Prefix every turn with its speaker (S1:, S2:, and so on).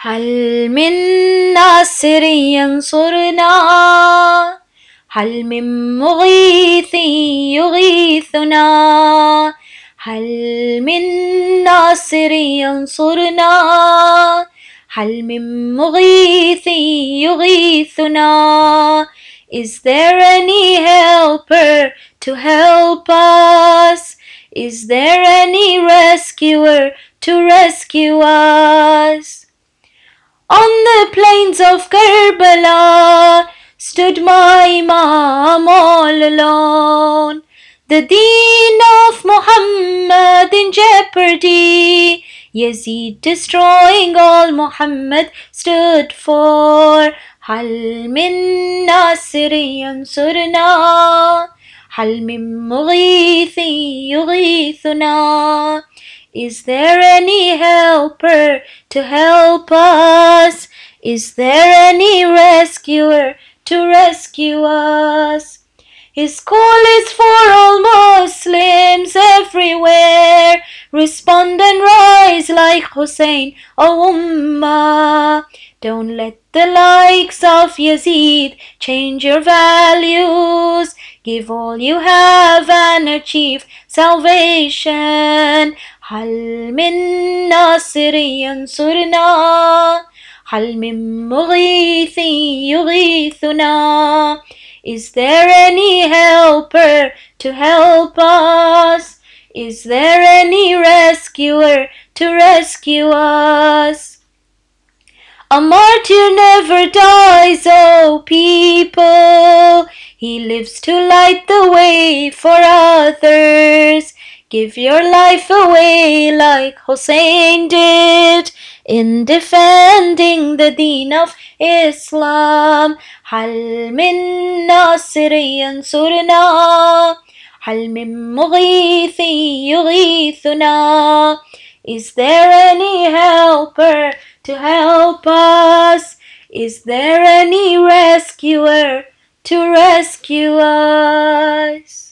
S1: هل من ناصر ينصرنا هل من مغيث يغيثنا هل من ناصر ينصرنا هل من مغيث يغيثنا Is there any helper to help us? Is there any rescuer to rescue us? On the plains of Karbala stood my Imam all alone. The deen of Muhammad in jeopardy. Yazid destroying all Muhammad stood for. هل من ناصر ينصرنا هل من مغيث يغيثنا Is there any helper to help us? Is there any rescuer to rescue us? His call is for all Muslims everywhere. Respond and rise like Hussein, O Ummah. Don't let the likes of Yazid change your values. Give all you have and achieve salvation. هل من ناصر ينصرنا هل من مغيث يغيثنا Is there any helper to help us? Is there any rescuer to rescue us? A martyr never dies, O people. He lives to light the way for others. Give your life away like Hussein did in defending the deen of Islam. هل من ناصر ينصرنا هل من مغيث يغيثنا Is there any helper to help us? Is there any rescuer to rescue us?